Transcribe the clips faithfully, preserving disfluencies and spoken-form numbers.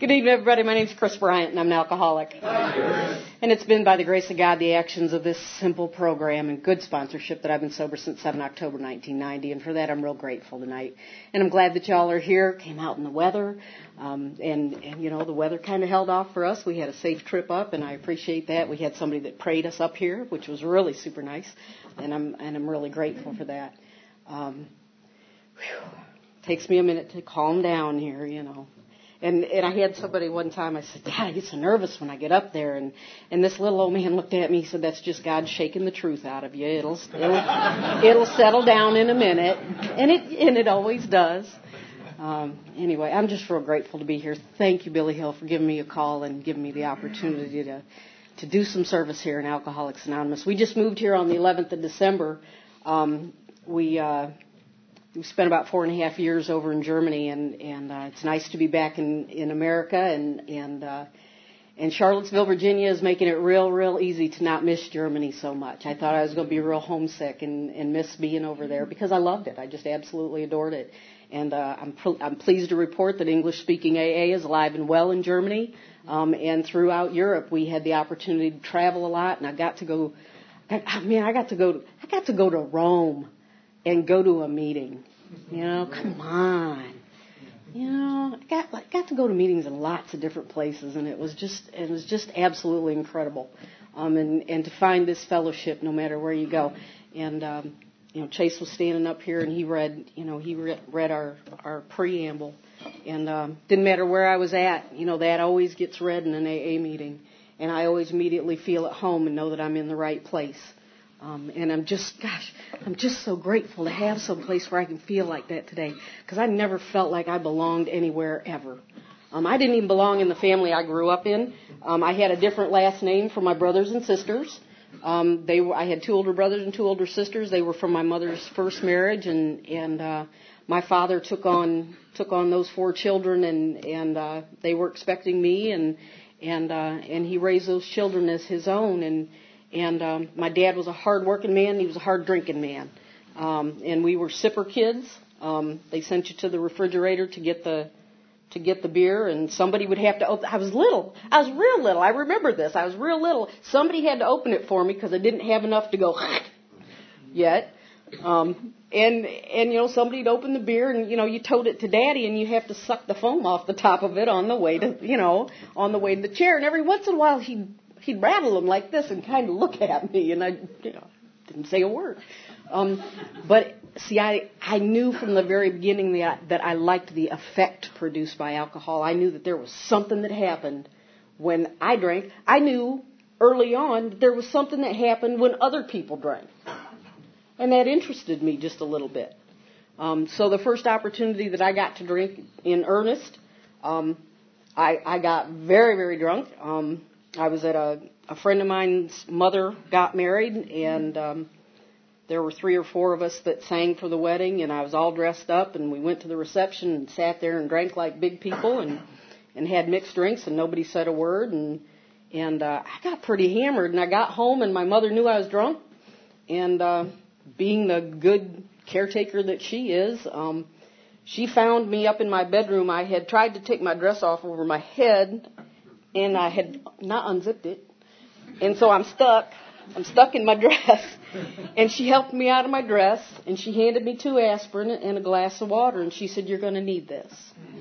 Good evening, everybody. My name's Chris Bryant, and I'm an alcoholic. And it's been by the grace of God, the actions of this simple program and good sponsorship that I've been sober since the seventh of October, nineteen ninety, and for that I'm real grateful tonight. And I'm glad that y'all are here, came out in the weather, um, and, and, you know, the weather kind of held off for us. We had a safe trip up, and I appreciate that. We had somebody that prayed us up here, which was really super nice, and I'm, and I'm really grateful for that. Um, whew, takes me a minute to calm down here, you know. And and I had somebody one time, I said, God, I get so nervous when I get up there. And, and this little old man looked at me, he said, that's just God shaking the truth out of you. It'll it'll, it'll settle down in a minute. And it and it always does. Um, anyway, I'm just real grateful to be here. Thank you, Billy Hill, for giving me a call and giving me the opportunity to, to do some service here in Alcoholics Anonymous. We just moved here on the eleventh of December. Um, we... Uh, We spent about four and a half years over in Germany, and, and uh, it's nice to be back in, in America. And and, uh, and Charlottesville, Virginia is making it real, real easy to not miss Germany so much. I thought I was going to be real homesick and, and miss being over there because I loved it. I just absolutely adored it. And uh, I'm, pr- I'm pleased to report that English-speaking A A is alive and well in Germany. Um, and throughout Europe, we had the opportunity to travel a lot, and I got to go. I, man, I got to go. To, I got to go to Rome. And go to a meeting. You know, come on. You know, I got I got to go to meetings in lots of different places, and it was just it was just absolutely incredible. Um, and and to find this fellowship, no matter where you go. And um, you know, Chase was standing up here, and he read you know he read, read our our preamble, and um, didn't matter where I was at. You know, that always gets read in an A A meeting, and I always immediately feel at home and know that I'm in the right place. Um, and I'm just, gosh, I'm just so grateful to have some place where I can feel like that today, because I never felt like I belonged anywhere ever. Um, I didn't even belong in the family I grew up in. Um, I had a different last name from my brothers and sisters. Um, they were, I had two older brothers and two older sisters. They were from my mother's first marriage, and and uh, my father took on took on those four children, and and uh, they were expecting me, and and uh, and he raised those children as his own, and. And um, my dad was a hard-working man. He was a hard-drinking man. Um, and we were sipper kids. Um, they sent you to the refrigerator to get the to get the beer, and somebody would have to open. I was little. I was real little. I remember this. I was real little. Somebody had to open it for me because I didn't have enough to go yet. Um, and and you know somebody'd open the beer, and you know you towed it to Daddy, and you have to suck the foam off the top of it on the way to you know on the way to the chair. And every once in a while he'd He'd rattle them like this and kind of look at me, and I you know, didn't say a word. Um, but, see, I, I knew from the very beginning that I, that I liked the effect produced by alcohol. I knew that there was something that happened when I drank. I knew early on that there was something that happened when other people drank. And that interested me just a little bit. Um, so the first opportunity that I got to drink in earnest, um, I, I got very, very drunk. Um I was at a, a friend of mine's mother got married, and um, there were three or four of us that sang for the wedding, and I was all dressed up, and we went to the reception and sat there and drank like big people and, and had mixed drinks, and nobody said a word, and and uh, I got pretty hammered, and I got home, and my mother knew I was drunk, and uh, being the good caretaker that she is, um, she found me up in my bedroom. I had tried to take my dress off over my head, and I had not unzipped it. And so I'm stuck. I'm stuck in my dress. And she helped me out of my dress, and she handed me two aspirin and a glass of water, and she said, you're going to need this.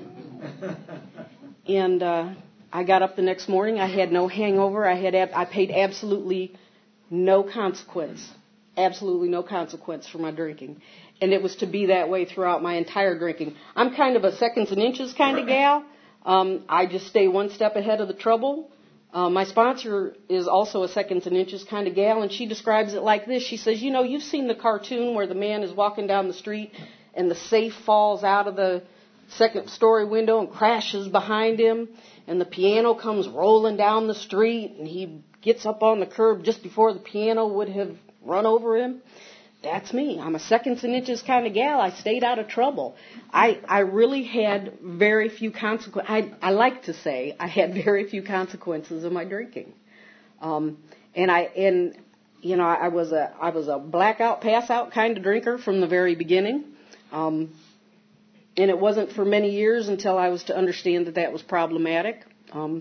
And uh, I got up the next morning. I had no hangover. I had ab- I paid absolutely no consequence, absolutely no consequence for my drinking. And it was to be that way throughout my entire drinking. I'm kind of a seconds and inches kind of gal. Um, I just stay one step ahead of the trouble. Uh, my sponsor is also a seconds and inches kind of gal, and she describes it like this. She says, you know, you've seen the cartoon where the man is walking down the street and the safe falls out of the second story window and crashes behind him, and the piano comes rolling down the street, and he gets up on the curb just before the piano would have run over him. That's me. I'm a seconds and inches kind of gal. I stayed out of trouble. I, I really had very few consequences. I, I like to say I had very few consequences of my drinking. Um, and I, and, you know, I was a, I was a blackout, pass out kind of drinker from the very beginning. Um, and it wasn't for many years until I was to understand that that was problematic. Um,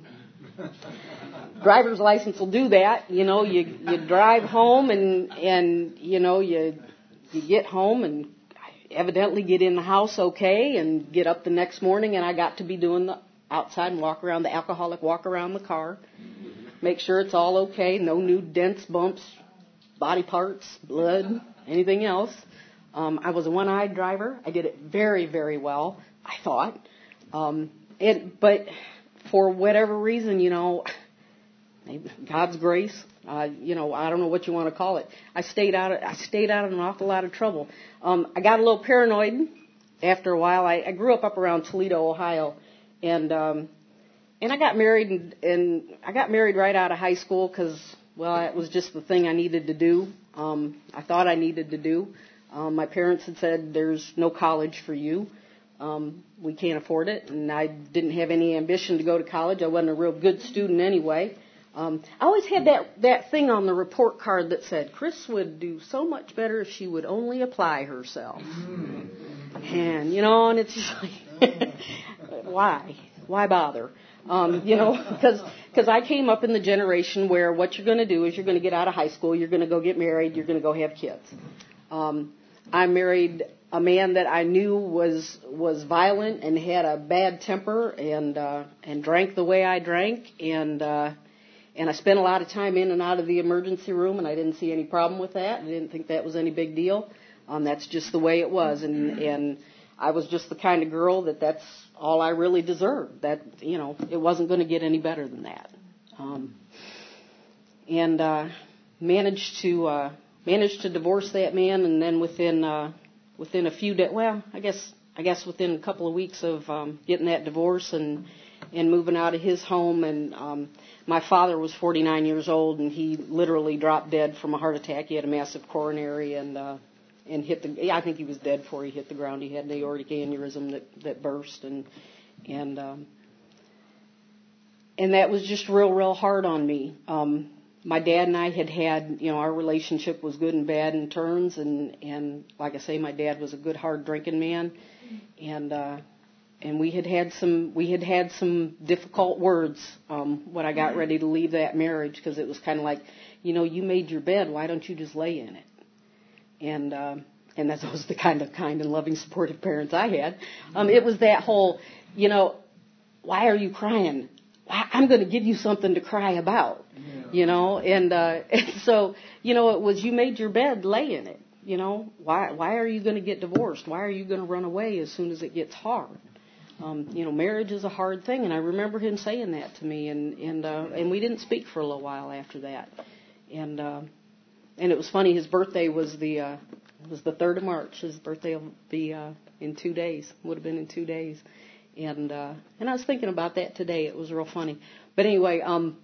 driver's license will do that. You know, you you drive home and and you know you you get home and evidently get in the house okay and get up the next morning, and I got to be doing the outside and walk around the alcoholic walk around the car, make sure it's all okay, no new dents, bumps, body parts, blood, anything else. Um, I was a one-eyed driver. I did it very, very well, I thought. Um, it, but for whatever reason, you know, God's grace, uh, you know, I don't know what you want to call it. I stayed out. Of, I stayed out of an awful lot of trouble. Um, I got a little paranoid after a while. I, I grew up up around Toledo, Ohio, and um, and I got married, and, and I got married right out of high school because, well, it was just the thing I needed to do. Um, I thought I needed to do. Um, my parents had said, "There's no college for you. Um, we can't afford it," and I didn't have any ambition to go to college. I wasn't a real good student anyway. Um, I always had that, that thing on the report card that said, Chris would do so much better if she would only apply herself. And, you know, and it's just like, why? Why bother? Um, you know, because because I came up in the generation where what you're going to do is you're going to get out of high school, you're going to go get married, you're going to go have kids. Um, I married a man that I knew was was violent and had a bad temper and uh, and drank the way I drank, and uh, And I spent a lot of time in and out of the emergency room, and I didn't see any problem with that. I didn't think that was any big deal. Um, that's just the way it was, and and I was just the kind of girl that that's all I really deserved. That, you know, it wasn't going to get any better than that. Um, and uh, managed to uh, managed to divorce that man, and then within uh, within a few days, well, I guess I guess within a couple of weeks of um, getting that divorce and and moving out of his home, and um, my father was forty-nine years old, and he literally dropped dead from a heart attack. He had a massive coronary, and uh, and hit the. Yeah, I think he was dead before he hit the ground. He had an aortic aneurysm that that burst, and and um, and that was just real, real hard on me. Um, my dad and I had had, you know, our relationship was good and bad in turns, and and like I say, my dad was a good, hard drinking man, and. Uh, And we had had some we had had some difficult words um, when I got ready to leave that marriage, because it was kind of like, you know, you made your bed, why don't you just lay in it? And um, and that was the kind of kind and loving, supportive parents I had. Um, it was that whole, you know, why are you crying? I'm going to give you something to cry about, you know. And, uh, and so, you know, it was, you made your bed, lay in it. You know, why why are you going to get divorced? Why are you going to run away as soon as it gets hard? Um, you know, marriage is a hard thing, and I remember him saying that to me, and and uh, and we didn't speak for a little while after that, and uh, and it was funny. His birthday was the uh, was the third of March. His birthday will be uh, in two days. Would have been in two days, and uh, and I was thinking about that today. It was real funny. But anyway, um,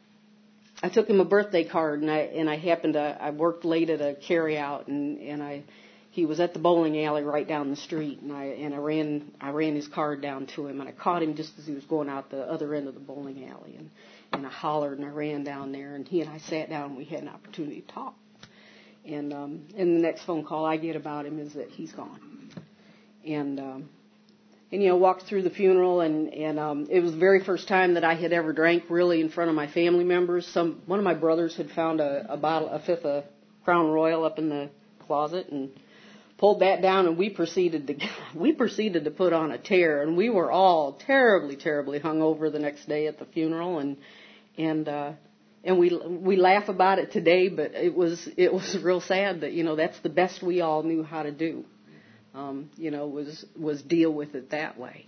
I took him a birthday card, and I and I happened to I worked late at a carryout, and and I. He was at the bowling alley right down the street, and I and I ran I ran his card down to him, and I caught him just as he was going out the other end of the bowling alley, and and I hollered and I ran down there, and he and I sat down, and we had an opportunity to talk. And um, and the next phone call I get about him is that he's gone, and um, and you know walked through the funeral, and and um, it was the very first time that I had ever drank really in front of my family members. Some one of my brothers had found a, a bottle, a fifth of Crown Royal up in the closet, and pulled that down, and we proceeded to we proceeded to put on a tear, and we were all terribly, terribly hungover the next day at the funeral, and and uh, and we we laugh about it today, but it was it was real sad that, you know, that's the best we all knew how to do, um, you know, was was deal with it that way,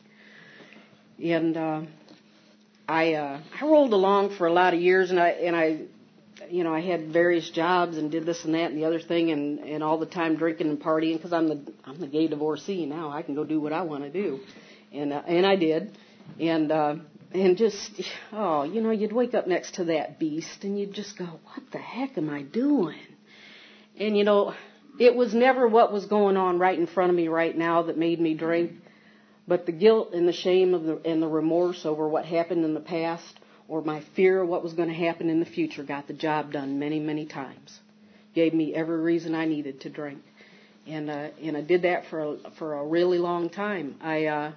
and uh, I uh, I rolled along for a lot of years, and I and I. You know, I had various jobs and did this and that and the other thing, and, and all the time drinking and partying, because I'm the I'm the gay divorcee now. I can go do what I want to do, and uh, and I did, and uh, and just oh, you know, you'd wake up next to that beast, and you'd just go, what the heck am I doing? And you know, it was never what was going on right in front of me right now that made me drink, but the guilt and the shame of the and the remorse over what happened in the past, or my fear of what was going to happen in the future, got the job done many, many times. Gave me every reason I needed to drink. and uh, and I did that for a, for a really long time. I uh,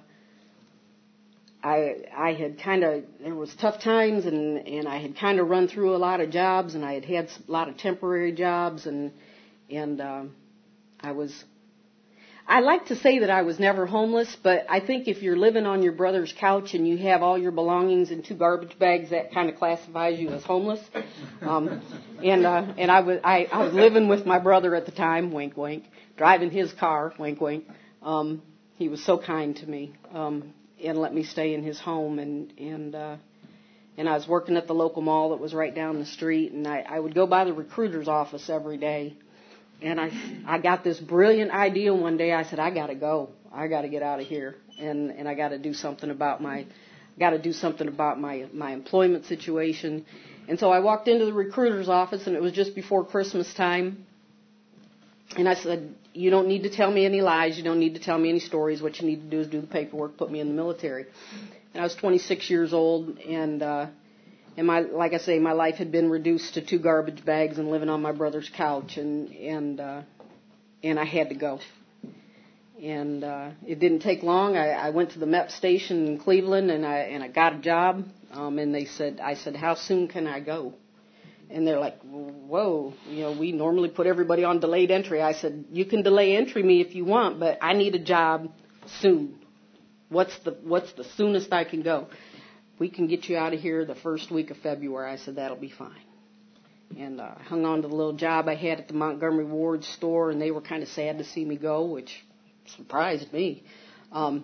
I I had kind of there was tough times, and and I had kind of run through a lot of jobs, and I had had a lot of temporary jobs, and and uh, I was. I like to say that I was never homeless, but I think if you're living on your brother's couch and you have all your belongings in two garbage bags, that kind of classifies you as homeless. Um, and uh, and I was I, I was living with my brother at the time, wink wink, driving his car, wink wink. Um, he was so kind to me um, and let me stay in his home, and and uh, and I was working at the local mall that was right down the street, and I, I would go by the recruiter's office every day. And I, I got this brilliant idea one day. I said, I got to go. I got to get out of here, and and I got to do something about my, got to do something about my my employment situation. And so I walked into the recruiter's office, and it was just before Christmas time. And I said, you don't need to tell me any lies. You don't need to tell me any stories. What you need to do is do the paperwork, put me in the military. And I was twenty-six years old, and. uh And my, like I say, my life had been reduced to two garbage bags and living on my brother's couch, and and uh, and I had to go. And uh, it didn't take long. I, I went to the M E P station in Cleveland, and I and I got a job. Um, and they said, I said, how soon can I go? And they're like, whoa, you know, we normally put everybody on delayed entry. I said, you can delay entry me if you want, but I need a job soon. What's the what's the soonest I can go? We can get you out of here the first week of February. I said, that'll be fine. And uh, I hung on to the little job I had at the Montgomery Ward store, and they were kind of sad to see me go, which surprised me. Um,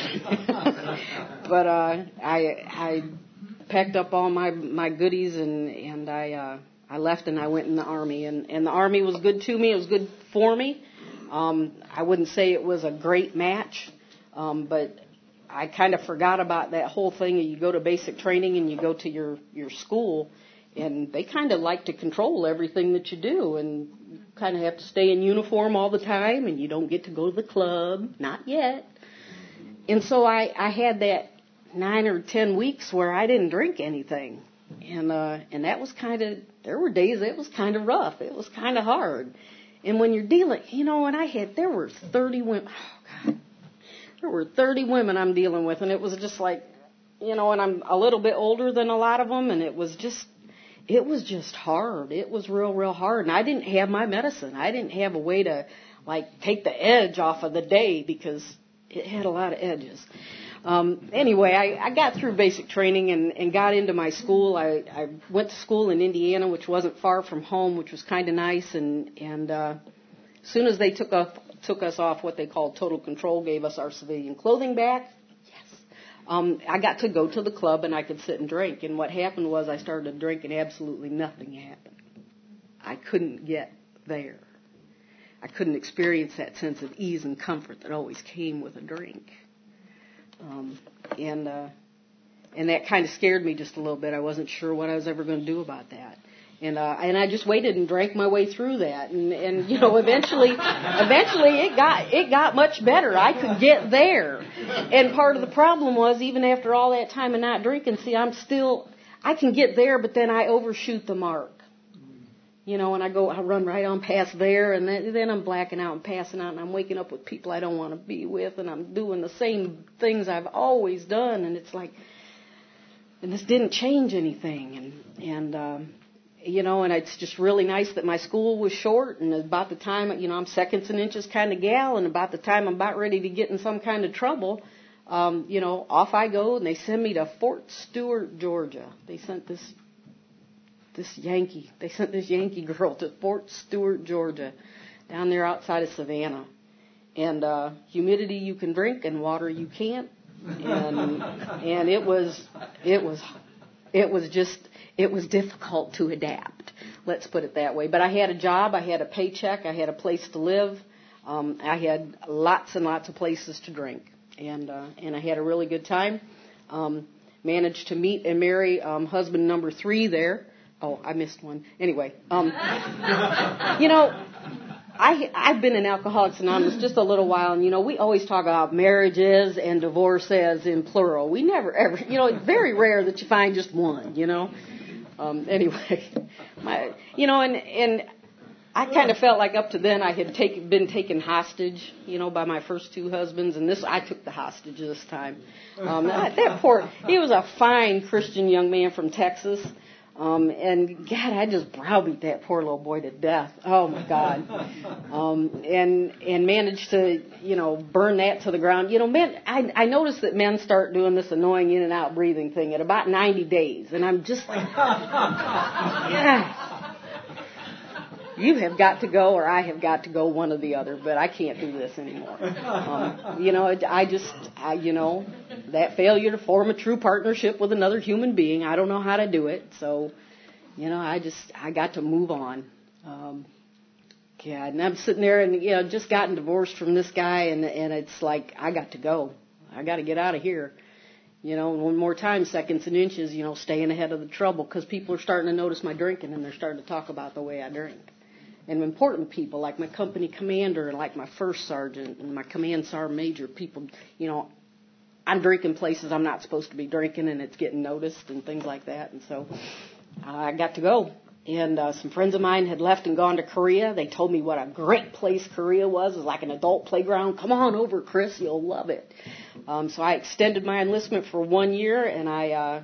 but uh, I I packed up all my, my goodies, and, and I uh, I left, and I went in the Army. And, and the Army was good to me. It was good for me. Um, I wouldn't say it was a great match, um, but I kind of forgot about that whole thing. You go to basic training and you go to your, your school, and they kind of like to control everything that you do, and you kind of have to stay in uniform all the time, and you don't get to go to the club, not yet. And so I, I had that nine or ten weeks where I didn't drink anything, and uh, and that was kind of, there were days it was kind of rough. It was kind of hard. And when you're dealing, you know, and I had, there were thirty women, oh God. There were thirty women I'm dealing with, and it was just like, you know, and I'm a little bit older than a lot of them, and it was just, it was just hard. It was real, real hard, and I didn't have my medicine. I didn't have a way to, like, take the edge off of the day because it had a lot of edges. Um, anyway, I, I got through basic training and, and got into my school. I, I went to school in Indiana, which wasn't far from home, which was kind of nice, and, and uh, as soon as they took off, took us off what they called total control, gave us our civilian clothing back. Yes. Um, I got to go to the club, and I could sit and drink. And what happened was I started to drink, and absolutely nothing happened. I couldn't get there. I couldn't experience that sense of ease and comfort that always came with a drink. Um, and uh, and that kind of scared me just a little bit. I wasn't sure what I was ever going to do about that. And uh, and I just waited and drank my way through that, and and you know eventually, eventually it got it got much better. I could get there, and part of the problem was even after all that time of not drinking, see, I'm still I can get there, but then I overshoot the mark, you know, and I go I run right on past there, and then, then I'm blacking out and passing out, and I'm waking up with people I don't want to be with, and I'm doing the same things I've always done, and it's like, and this didn't change anything, and and. Um, You know, and it's just really nice that my school was short, and about the time, you know, I'm seconds and inches kind of gal, and about the time I'm about ready to get in some kind of trouble, um, you know, off I go, and they send me to Fort Stewart, Georgia. They sent this, this Yankee, they sent this Yankee girl to Fort Stewart, Georgia, down there outside of Savannah. And uh, humidity you can drink, and water you can't, and and it was, it was, it was just. It was difficult to adapt, let's put it that way. But I had a job, I had a paycheck, I had a place to live, um, I had lots and lots of places to drink, and uh, and I had a really good time. Um, managed to meet and marry um, husband number three there. Oh, I missed one. Anyway, um, you know, I I've been in Alcoholics Anonymous just a little while, and you know, we always talk about marriages and divorces in plural. We never ever, you know, it's very rare that you find just one, you know. Um, anyway, my, you know, and, and I kind of felt like up to then I had taken, been taken hostage, you know, by my first two husbands, and this I took the hostage this time. Um, that, that poor, he was a fine Christian young man from Texas, um, and God, I just browbeat that poor little boy to death. Oh my God, um, and and managed to, you know, burn that to the ground. You know, men, I I noticed that men start doing this annoying in and out breathing thing at about ninety days, and I'm just like, yeah. You have got to go, or I have got to go, one or the other, but I can't do this anymore. Um, you know, I just, I, you know, that failure to form a true partnership with another human being, I don't know how to do it. So, you know, I just, I got to move on. Um, yeah, and I'm sitting there and, you know, just gotten divorced from this guy, and, and it's like, I got to go. I got to get out of here. You know, one more time, seconds and inches, you know, staying ahead of the trouble, because people are starting to notice my drinking, and they're starting to talk about the way I drink. And important people like my company commander and like my first sergeant and my command sergeant major, people, you know, I'm drinking places I'm not supposed to be drinking, and it's getting noticed and things like that. And so uh, I got to go. And uh, some friends of mine had left and gone to Korea. They told me what a great place Korea was. It was like an adult playground. Come on over, Chris. You'll love it. Um, so I extended my enlistment for one year, and I uh,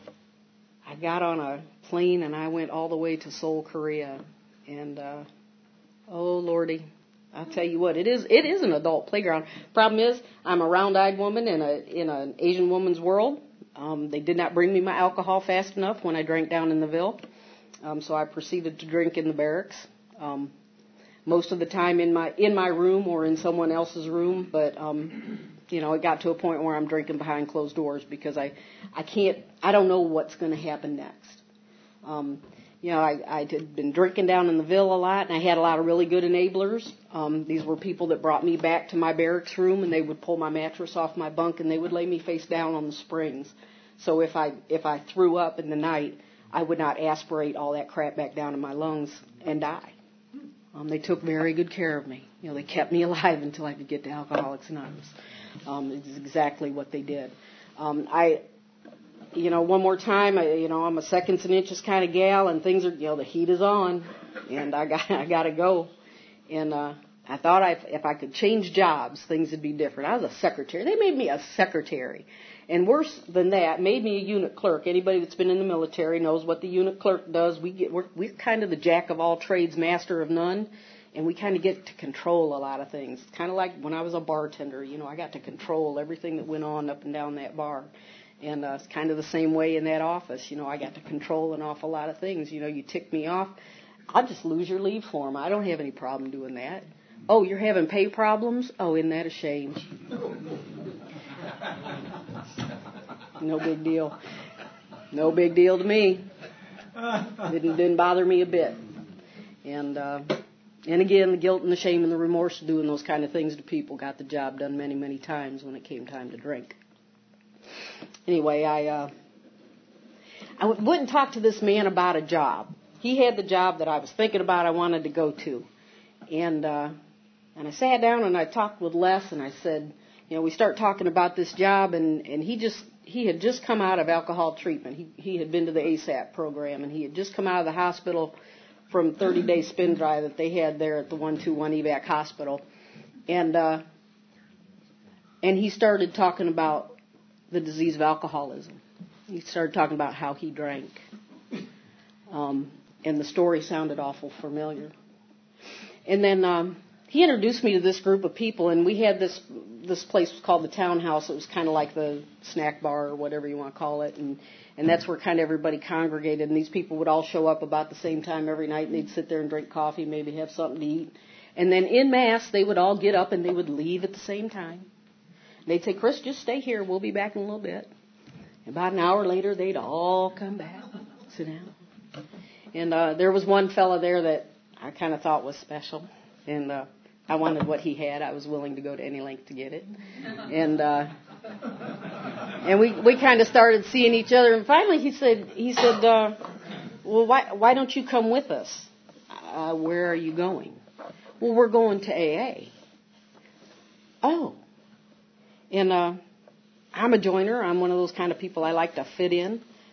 I got on a plane, and I went all the way to Seoul, Korea. And, uh, oh, Lordy, I'll tell you what, it is it is an adult playground. Problem is, I'm a round-eyed woman in a in an Asian woman's world. Um, they did not bring me my alcohol fast enough when I drank down in the Ville. Um, so I proceeded to drink in the barracks. Um, most of the time in my in my room or in someone else's room, but, um, you know, it got to a point where I'm drinking behind closed doors because I, I can't, I don't know what's going to happen next. Um You know, I, I had been drinking down in the Ville a lot, and I had a lot of really good enablers. Um, these were people that brought me back to my barracks room, and they would pull my mattress off my bunk, and they would lay me face down on the springs. So if I if I threw up in the night, I would not aspirate all that crap back down in my lungs and die. Um, they took very good care of me. You know, they kept me alive until I could get to Alcoholics Anonymous. Um, it's exactly what they did. Um, I. You know, one more time, I, you know, I'm a seconds and inches kind of gal, and things are, you know, the heat is on, and I got, I got to go. And uh, I thought I, if I could change jobs, things would be different. I was a secretary. They made me a secretary. And worse than that, made me a unit clerk. Anybody that's been in the military knows what the unit clerk does. We get, we're, we're kind of the jack of all trades, master of none, and we kind of get to control a lot of things. It's kind of like when I was a bartender. You know, I got to control everything that went on up and down that bar. And uh, it's kind of the same way in that office. You know, I got to control an awful lot of things. You know, you tick me off, I'll just lose your leave form. I don't have any problem doing that. Oh, you're having pay problems? Oh, isn't that a shame? No big deal. No big deal to me. Didn't didn't bother me a bit. And uh, and again, the guilt and the shame and the remorse of doing those kind of things to people got the job done many, many times when it came time to drink. Anyway, I uh, I wouldn't talk to this man about a job. He had the job that I was thinking about I wanted to go to. And uh, and I sat down and I talked with Les, and I said, you know, we start talking about this job, and, and he just he had just come out of alcohol treatment. He he had been to the ASAP program, and he had just come out of the hospital from thirty-day spin dry that they had there at the one two one evac hospital. And uh, and he started talking about the disease of alcoholism. He started talking about how he drank. Um, and the story sounded awful familiar. And then um, he introduced me to this group of people, and we had this this place was called the Townhouse. It was kind of like the snack bar or whatever you want to call it, and and that's where kind of everybody congregated, and these people would all show up about the same time every night, and they'd sit there and drink coffee, maybe have something to eat. And then en masse, they would all get up and they would leave at the same time. They'd say, Chris, just stay here. We'll be back in a little bit. About an hour later, they'd all come back, sit down. And uh, there was one fella there that I kind of thought was special. And uh, I wanted what he had. I was willing to go to any length to get it. And uh, and we we kind of started seeing each other. And finally, he said, he said, uh, well, why why don't you come with us? Uh, where are you going? Well, we're going to A A. Oh. And uh, I'm a joiner. I'm one of those kind of people I like to fit in.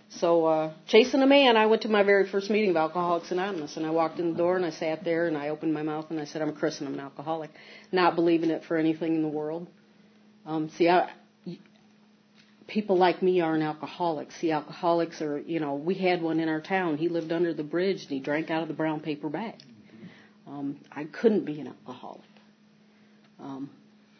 So, uh, chasing a man, I went to my very first meeting of Alcoholics Anonymous, and I walked in the door and I sat there and I opened my mouth and I said, I'm Chris and I'm an alcoholic, not believing it for anything in the world. Um, see, I, people like me aren't alcoholics. See, alcoholics are, you know, we had one in our town. He lived under the bridge and he drank out of the brown paper bag. Um, I couldn't be an alcoholic. Um,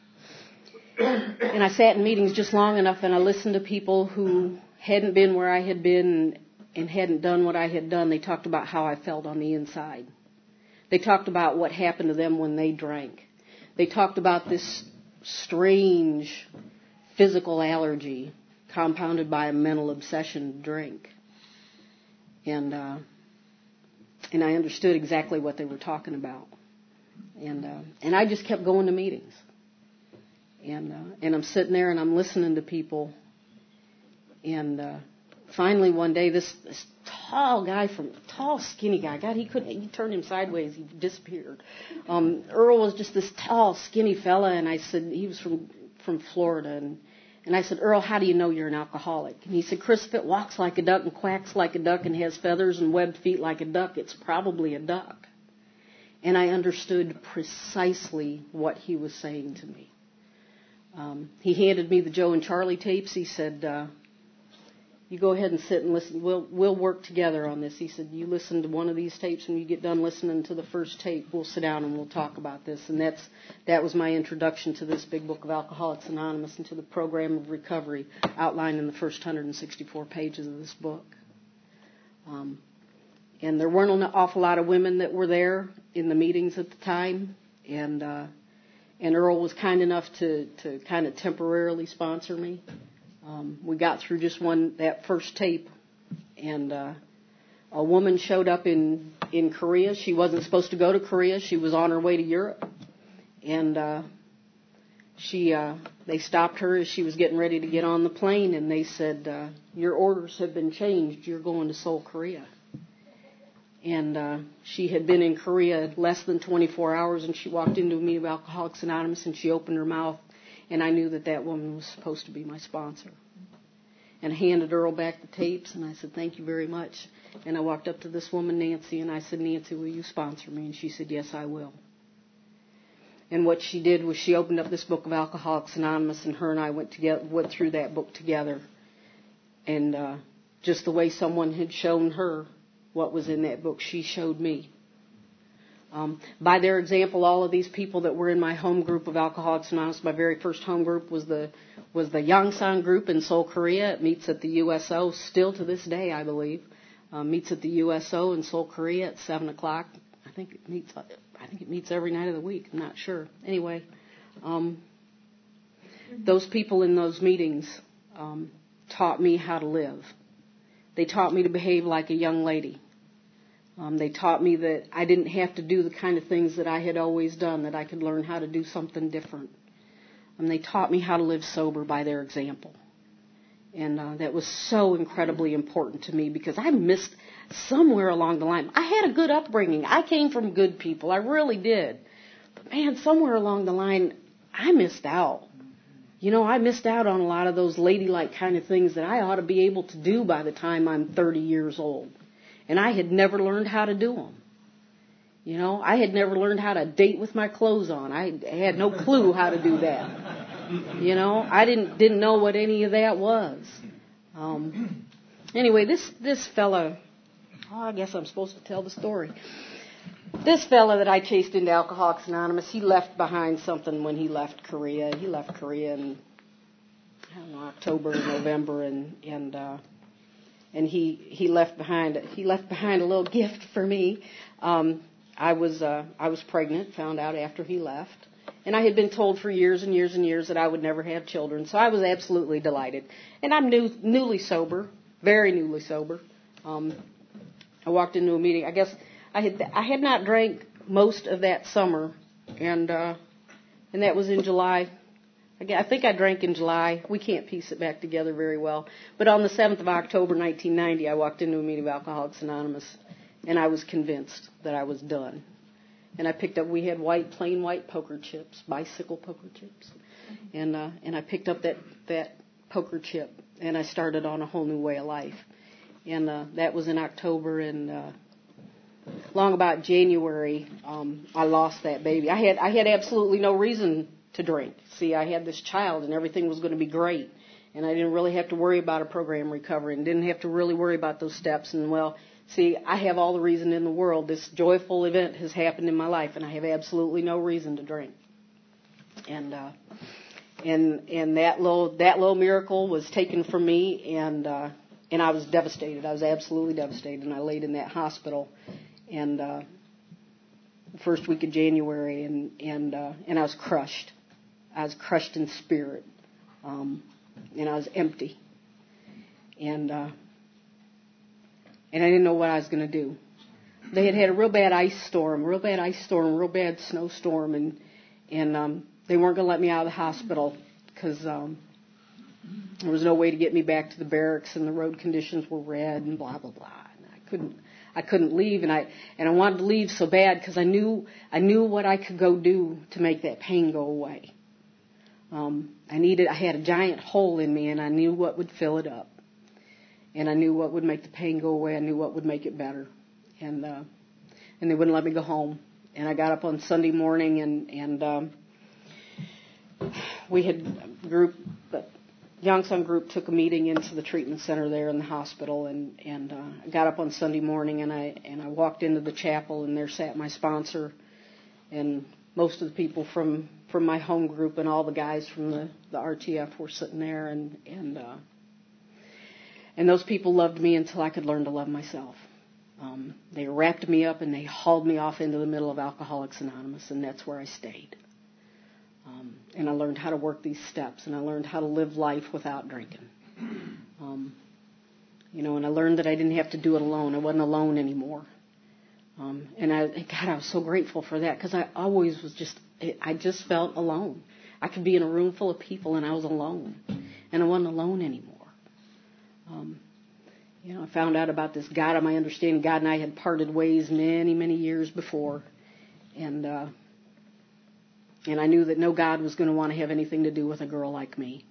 and I sat in meetings just long enough and I listened to people who hadn't been where I had been and, and hadn't done what I had done. They talked about how I felt on the inside. They talked about what happened to them when they drank. They talked about this strange physical allergy compounded by a mental obsession to drink. And uh, and I understood exactly what they were talking about. And uh, and I just kept going to meetings. And uh, and I'm sitting there and I'm listening to people. And uh, finally one day, this, this tall guy from tall skinny guy, God, he couldn't. He turned him sideways. He disappeared. Um, Earl was just this tall skinny fella, and I said he was from from Florida, and and I said, Earl, how do you know you're an alcoholic? And he said, Chris, if it walks like a duck and quacks like a duck and has feathers and webbed feet like a duck, it's probably a duck. And I understood precisely what he was saying to me. Um, he handed me the Joe and Charlie tapes. He said, uh, you go ahead and sit and listen. We'll we'll work together on this. He said, you listen to one of these tapes. When you get done listening to the first tape, we'll sit down and we'll talk about this. And that's that was my introduction to this big book of Alcoholics Anonymous and to the program of recovery outlined in the first one hundred sixty-four pages of this book. Um, and there weren't an awful lot of women that were there in the meetings at the time. And uh, and Earl was kind enough to, to kind of temporarily sponsor me. Um, we got through just one, that first tape, and uh, a woman showed up in, in Korea. She wasn't supposed to go to Korea. She was on her way to Europe. And uh, she, uh, they stopped her as she was getting ready to get on the plane, and they said, uh, your orders have been changed. You're going to Seoul, Korea. And uh, she had been in Korea less than twenty-four hours, and she walked into a meeting of Alcoholics Anonymous, and she opened her mouth. And I knew that that woman was supposed to be my sponsor. And I handed Earl back the tapes, and I said, thank you very much. And I walked up to this woman, Nancy, and I said, Nancy, will you sponsor me? And she said, yes, I will. And what she did was she opened up this book of Alcoholics Anonymous, and her and I went together, went through that book together. And uh, just the way someone had shown her what was in that book, she showed me. Um, by their example, all of these people that were in my home group of Alcoholics Anonymous, my very first home group was the was the Yongsan group in Seoul, Korea. It meets at the U S O still to this day, I believe. Um, meets at the U S O in Seoul, Korea at seven o'clock. I think it meets. I think it meets every night of the week. I'm not sure. Anyway, um, those people in those meetings um, taught me how to live. They taught me to behave like a young lady. Um, they taught me that I didn't have to do the kind of things that I had always done, that I could learn how to do something different. And they taught me how to live sober by their example. And uh, that was so incredibly important to me because I missed somewhere along the line. I had a good upbringing. I came from good people. I really did. But, man, somewhere along the line, I missed out. You know, I missed out on a lot of those ladylike kind of things that I ought to be able to do by the time I'm thirty years old. And I had never learned how to do them. You know, I had never learned how to date with my clothes on. I had no clue how to do that. You know, I didn't didn't know what any of that was. Um, anyway, this this fella, oh, I guess I'm supposed to tell the story. This fella that I chased into Alcoholics Anonymous, he left behind something when he left Korea. He left Korea in, I don't know, October, November, and and. Uh, And he, he left behind he left behind a little gift for me. Um, I was uh, I was pregnant, found out after he left, and I had been told for years and years and years that I would never have children. So I was absolutely delighted. And I'm new, newly sober, very newly sober. Um, I walked into a meeting. I guess I had I had not drank most of that summer, and uh, and that was in July. I think I drank in July. We can't piece it back together very well. But on the seventh of October, nineteen ninety, I walked into a meeting of Alcoholics Anonymous, and I was convinced that I was done. And I picked up, we had white, plain white poker chips, bicycle poker chips. And uh, and I picked up that, that poker chip, and I started on a whole new way of life. and uh, that was in October, and uh, long about January, um, I lost that baby. I had I had absolutely no reason to drink. See, I had this child, and everything was going to be great, and I didn't really have to worry about a program recovery, and didn't have to really worry about those steps. And well, see, I have all the reason in the world. This joyful event has happened in my life, and I have absolutely no reason to drink. And uh, and and that little that little miracle was taken from me, and uh, and I was devastated. I was absolutely devastated, and I laid in that hospital. And uh, the first week of January, and and uh, and I was crushed. I was crushed in spirit, um, and I was empty, and uh, and I didn't know what I was going to do. They had had a real bad ice storm, real bad ice storm, real bad snowstorm, and and um, they weren't going to let me out of the hospital because um, there was no way to get me back to the barracks, and the road conditions were red, and blah blah blah. And I couldn't. I couldn't leave, and I and I wanted to leave so bad because I knew I knew what I could go do to make that pain go away. Um, I needed. I had a giant hole in me, and I knew what would fill it up, and I knew what would make the pain go away. I knew what would make it better, and uh, and they wouldn't let me go home. And I got up on Sunday morning, and and um, we had a group. But Yongsan group took a meeting into the treatment center there in the hospital, and and uh, I got up on Sunday morning, and I and I walked into the chapel, and there sat my sponsor, and most of the people from, from my home group, and all the guys from the, the R T F were sitting there, and and uh, and those people loved me until I could learn to love myself. Um, they wrapped me up and they hauled me off into the middle of Alcoholics Anonymous, and that's where I stayed. Um, and I learned how to work these steps, and I learned how to live life without drinking. Um, you know, and I learned that I didn't have to do it alone. I wasn't alone anymore. Um, and I, God, I was so grateful for that because I always was just, I just felt alone. I could be in a room full of people and I was alone, and I wasn't alone anymore. Um, you know, I found out about this God of my understanding. God and I had parted ways many, many years before, and uh, And I knew that no God was going to want to have anything to do with a girl like me.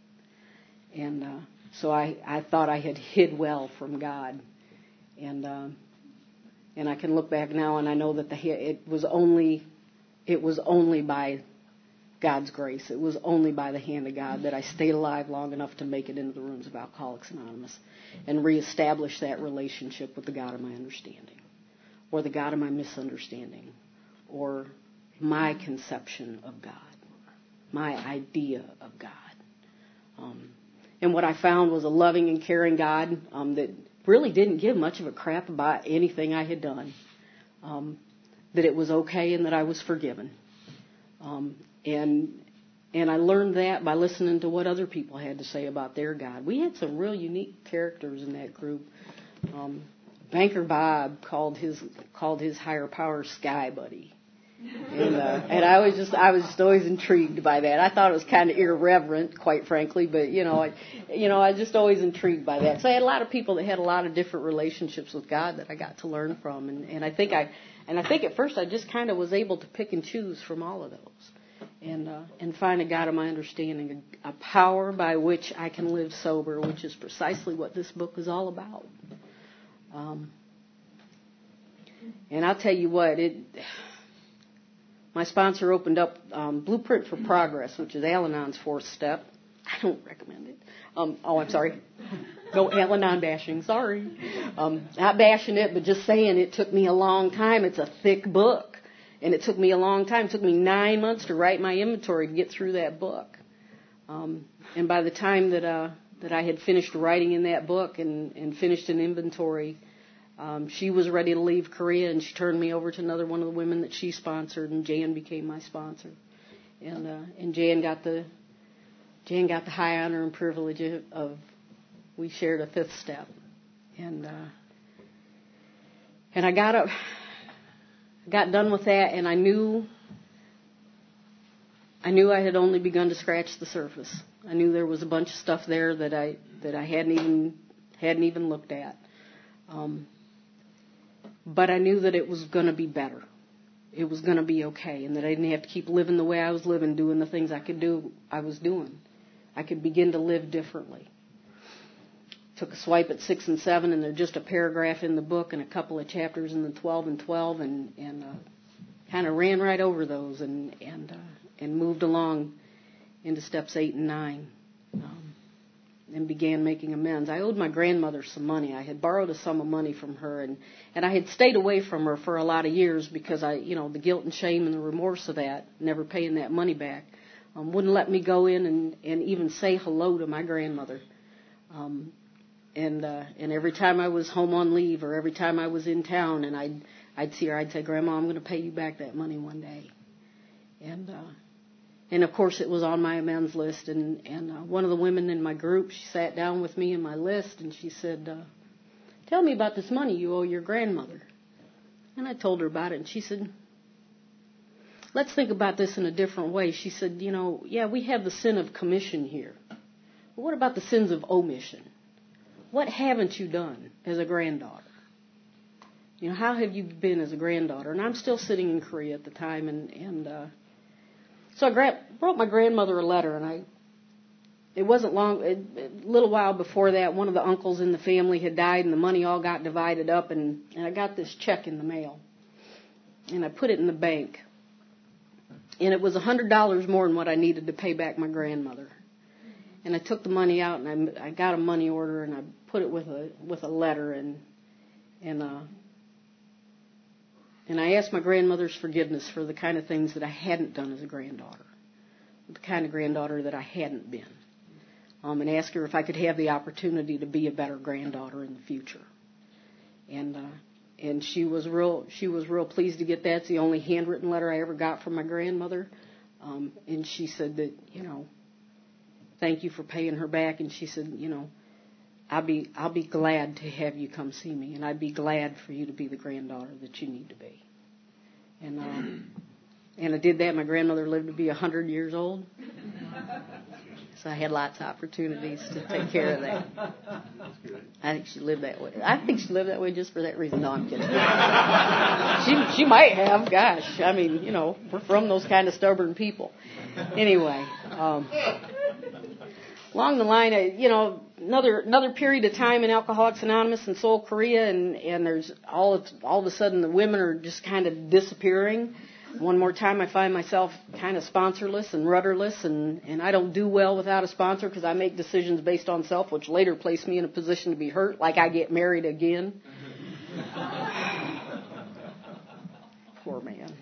And uh, so I, I thought I had hid well from God. And uh, and I can look back now, and I know that the it was only it was only by God's grace. It was only by the hand of God that I stayed alive long enough to make it into the rooms of Alcoholics Anonymous and reestablish that relationship with the God of my understanding, or the God of my misunderstanding, or my conception of God, my idea of God. Um, and what I found was a loving and caring God um, that really didn't give much of a crap about anything I had done, um, that it was okay and that I was forgiven. Um, and and I learned that by listening to what other people had to say about their God. We had some real unique characters in that group. Um, Banker Bob called his called his higher power Sky Buddy. And, uh, and I was just, I was just always intrigued by that. I thought it was kind of irreverent, quite frankly, but you know, I, you know, I was just always intrigued by that. So I had a lot of people that had a lot of different relationships with God that I got to learn from, and, and I think I, and I think at first I just kind of was able to pick and choose from all of those, and uh, and find a God of my understanding, a, a power by which I can live sober, which is precisely what this book is all about. Um, and I'll tell you what, it. My sponsor opened up um, Blueprint for Progress, which is Al-Anon's fourth step. I don't recommend it. Um, oh, I'm sorry. No Al-Anon bashing. Sorry. Um, not bashing it, but just saying it took me a long time. It's a thick book, and it took me a long time. It took me nine months to write my inventory to get through that book. Um, and by the time that uh, that I had finished writing in that book and, and finished an inventory, Um, she was ready to leave Korea, and she turned me over to another one of the women that she sponsored, and Jan became my sponsor. And uh, and Jan got the Jan got the high honor and privilege of, of we shared a fifth step, and uh, and I got up, got done with that, and I knew I knew I had only begun to scratch the surface. I knew there was a bunch of stuff there that I that I hadn't even hadn't even looked at. Um, But I knew that it was going to be better. It was going to be okay, and that I didn't have to keep living the way I was living, doing the things I could do, I was doing. I could begin to live differently. took a swipe at six and seven, and there's just a paragraph in the book and a couple of chapters in the twelve and twelve, and and uh, kind of ran right over those and and uh, and moved along into steps eight and nine, um, and began making amends. I owed my grandmother some money. I had borrowed a sum of money from her, and and I had stayed away from her for a lot of years because I, you know, the guilt and shame and the remorse of that, never paying that money back, um, wouldn't let me go in and and even say hello to my grandmother. Um, and uh, and every time I was home on leave, or every time I was in town, and I'd I'd see her, I'd say, "Grandma, I'm going to pay you back that money one day." And uh, and of course, it was on my amends list. And and uh, one of the women in my group, she sat down with me in my list, and she said, uh, "Tell me about this money you owe your grandmother." And I told her about it, and she said, "Let's think about this in a different way." She said, "You know, yeah, we have the sin of commission here. But what about the sins of omission? What haven't you done as a granddaughter? You know, how have you been as a granddaughter?" And I'm still sitting in Korea at the time, and and uh, so I gra- wrote my grandmother a letter, and I. It wasn't long, a little while before that, one of the uncles in the family had died, and the money all got divided up, and, and I got this check in the mail, and I put it in the bank, and it was one hundred dollars more than what I needed to pay back my grandmother. And I took the money out, and I, I got a money order, and I put it with a with a letter, and and uh, and I asked my grandmother's forgiveness for the kind of things that I hadn't done as a granddaughter, the kind of granddaughter that I hadn't been, um, and asked her if I could have the opportunity to be a better granddaughter in the future. And uh, and she was real she was real pleased to get that. It's the only handwritten letter I ever got from my grandmother, um, and she said that, you know, thank you for paying her back. And she said, you know, I'll be I'll be glad to have you come see me, and I'd be glad for you to be the granddaughter that you need to be. And um, and I did that. My grandmother lived to be a hundred years old, so I had lots of opportunities to take care of that. I think she lived that way. I think she lived that way just for that reason. No, I'm kidding. she she might have. Gosh, I mean, you know, we're from those kind of stubborn people. Anyway. Um, Along the line, you know, another another period of time in Alcoholics Anonymous in Seoul, Korea, and, and there's all of, all of a sudden the women are just kind of disappearing. One more time, I find myself kind of sponsorless and rudderless, and, and I don't do well without a sponsor because I make decisions based on self, which later place me in a position to be hurt, like I get married again. Poor man.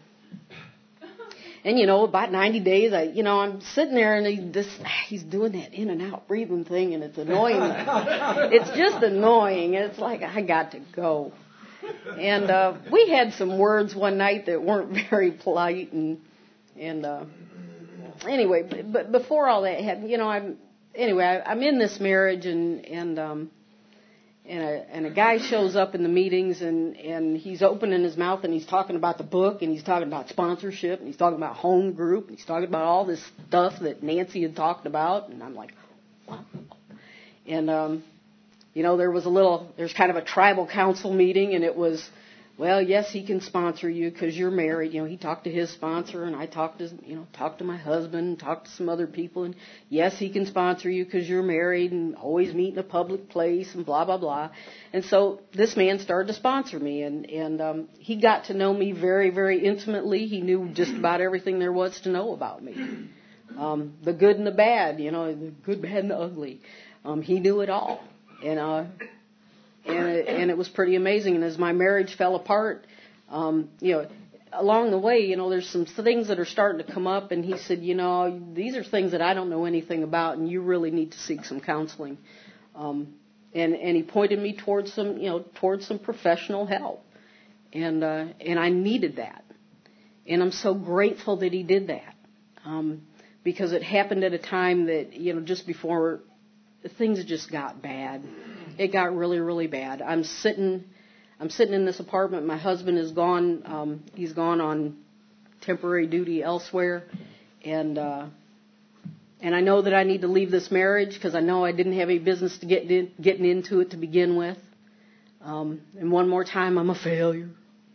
And, you know, about ninety days, I, you know, I'm sitting there, and he, this, he's doing that in and out breathing thing, and it's annoying. It's just annoying. It's like, I got to go. And uh, we had some words one night that weren't very polite, and and uh, anyway, but, but before all that happened, you know, I'm anyway, I, I'm in this marriage, and and um, and a and a guy shows up in the meetings, and and he's opening his mouth, and he's talking about the book, and he's talking about sponsorship, and he's talking about home group, and he's talking about all this stuff that Nancy had talked about, and I'm like, wow. And um, you know, there was a little, there's kind of a tribal council meeting, and it was, well, yes, he can sponsor you because you're married. You know, he talked to his sponsor, and I talked to, you know, talked to my husband, talked to some other people, and yes, he can sponsor you because you're married and always meet in a public place and blah, blah, blah. And so this man started to sponsor me, and, and um, he got to know me very, very intimately. He knew just about everything there was to know about me. Um, the good and the bad, you know, the good, bad, and the ugly. Um, he knew it all. And, uh, And it, and it was pretty amazing. And as my marriage fell apart, um, you know, along the way, you know, there's some things that are starting to come up. And he said, you know, these are things that I don't know anything about, and you really need to seek some counseling. Um, and and he pointed me towards some, you know, towards some professional help. And uh, and I needed that. And I'm so grateful that he did that, um, because it happened at a time that, you know, just before things just got bad. It got really, really bad. I'm sitting, I'm sitting in this apartment. My husband is gone. Um, he's gone on temporary duty elsewhere, and uh, and I know that I need to leave this marriage because I know I didn't have any business to get in, getting into it to begin with. Um, and one more time, I'm a failure,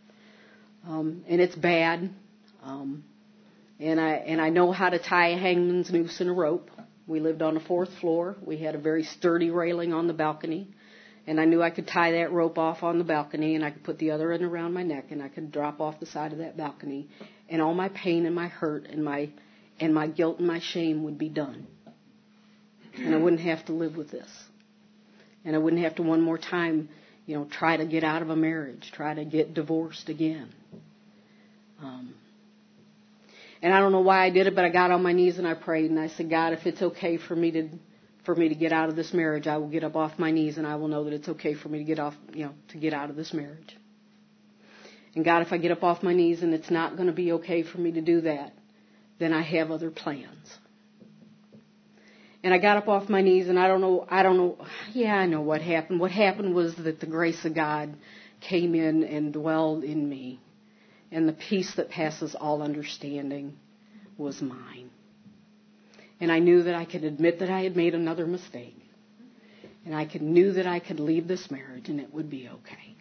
um, and it's bad. Um, and I and I know how to tie a hangman's noose in a rope. We lived on the fourth floor. We had a very sturdy railing on the balcony. And I knew I could tie that rope off on the balcony, and I could put the other end around my neck, and I could drop off the side of that balcony, and all my pain and my hurt and my and my guilt and my shame would be done. And I wouldn't have to live with this. And I wouldn't have to one more time, you know, try to get out of a marriage, try to get divorced again. Um, and I don't know why I did it, but I got on my knees and I prayed, and I said, God, if it's okay for me to for me to get out of this marriage, I will get up off my knees and I will know that it's okay for me to get off, you know, to get out of this marriage. And God, if I get up off my knees and it's not going to be okay for me to do that, then I have other plans. And I got up off my knees, and I don't know, I don't know, yeah, I know what happened. What happened was that the grace of God came in and dwelled in me, and the peace that passes all understanding was mine. And I knew that I could admit that I had made another mistake. And I could, knew that I could leave this marriage and it would be okay.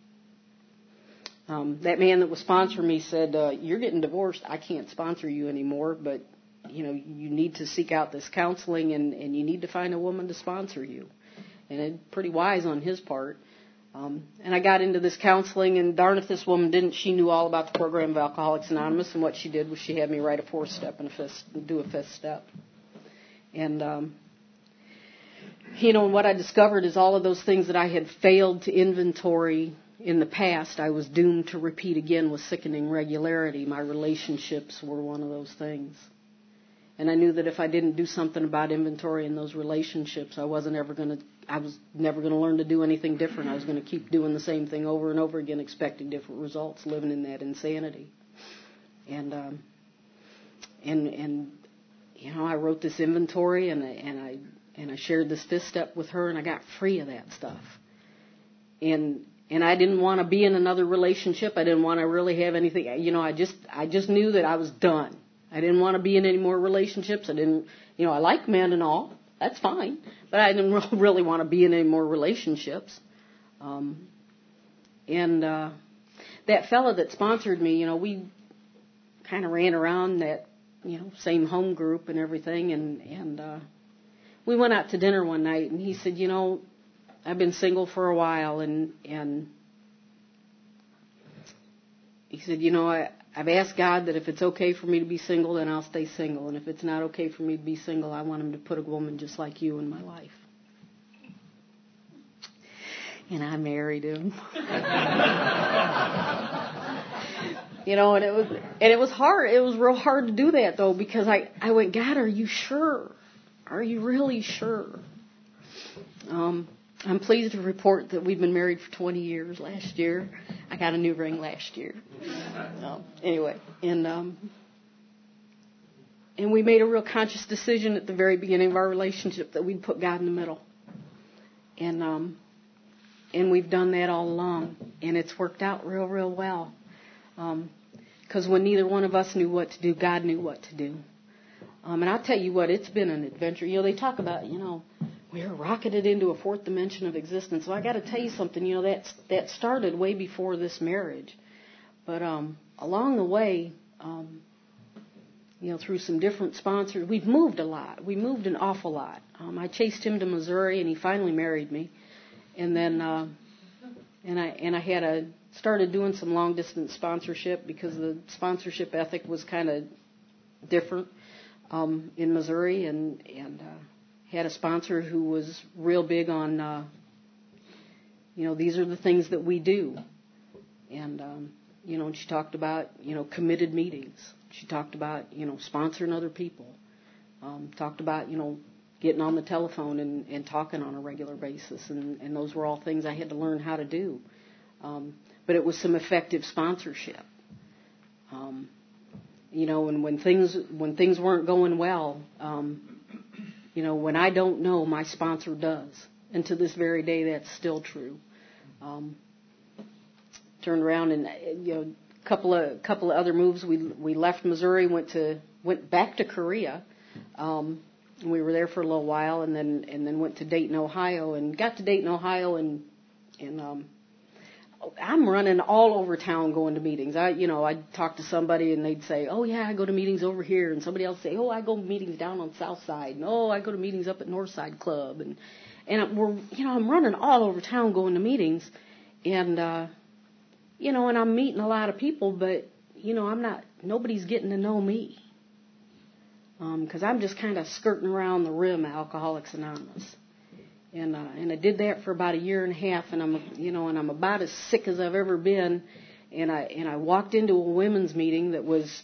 Um, that man that was sponsoring me said, uh, you're getting divorced. I can't sponsor you anymore, but, you know, you need to seek out this counseling and, and you need to find a woman to sponsor you. And it's pretty wise on his part. Um, and I got into this counseling, and darn if this woman didn't. She knew all about the program of Alcoholics Anonymous, and what she did was she had me write a fourth step and a fifth, do a fifth step. And, um, you know, and what I discovered is all of those things that I had failed to inventory in the past, I was doomed to repeat again with sickening regularity. My relationships were one of those things. And I knew that if I didn't do something about inventory in those relationships, I wasn't ever going to, I was never going to learn to do anything different. I was going to keep doing the same thing over and over again, expecting different results, living in that insanity. And, um, and, and, you know, I wrote this inventory, and I, and I, and I shared this fifth step with her, and I got free of that stuff. And, and I didn't want to be in another relationship. I didn't want to really have anything, you know, I just, I just knew that I was done. I didn't want to be in any more relationships. I didn't, you know, I like men and all. That's fine. But I didn't really want to be in any more relationships. Um, and uh, that fella that sponsored me, you know, we kind of ran around that, you know, same home group and everything. And, and uh, we went out to dinner one night, and he said, you know, I've been single for a while. And, and he said, you know, I, I've asked God that if it's okay for me to be single, then I'll stay single. And if it's not okay for me to be single, I want him to put a woman just like you in my life. And I married him. You know, and it was and it was hard. It was real hard to do that, though, because I, I went, God, are you sure? Are you really sure? Um, I'm pleased to report that we've been married for twenty years last year. I got a new ring last year. Um, anyway, and um, and we made a real conscious decision at the very beginning of our relationship that we'd put God in the middle. And um, and we've done that all along, and it's worked out real, real well. Because um, when neither one of us knew what to do, God knew what to do. Um, and I'll tell you what, it's been an adventure. You know, they talk about, you know, we were rocketed into a fourth dimension of existence. So I got to tell you something. You know, that's, that started way before this marriage. But um, along the way, um, you know, through some different sponsors, we've moved a lot. We moved an awful lot. Um, I chased him to Missouri, and he finally married me. And then, uh, and I and I had a started doing some long distance sponsorship because the sponsorship ethic was kind of different um, in Missouri, and and. Uh, had a sponsor who was real big on, uh, you know, these are the things that we do. And, um, you know, and she talked about, you know, committed meetings. She talked about, you know, sponsoring other people. Um, talked about, you know, getting on the telephone and, and talking on a regular basis. And, and those were all things I had to learn how to do. Um, but it was some effective sponsorship. Um, you know, and when things, when things weren't going well, um, you know, when I don't know, my sponsor does. And to this very day, that's still true. Um, turned around and, you know, a couple of couple of other moves. We we left Missouri, went to went back to Korea. Um, we were there for a little while, and then and then went to Dayton, Ohio, and got to Dayton, Ohio, and and um, I'm running all over town going to meetings. I, you know, I'd talk to somebody and they'd say, oh, yeah, I go to meetings over here. And somebody else say, oh, I go to meetings down on South Side. And, oh, I go to meetings up at North Side Club. And, and we're, you know, I'm running all over town going to meetings. And, uh, you know, and I'm meeting a lot of people, but, you know, I'm not, nobody's getting to know me. Because um, I'm just kind of skirting around the rim of Alcoholics Anonymous. And uh, and I did that for about a year and a half, and I'm you know and I'm about as sick as I've ever been. And I and I walked into a women's meeting that was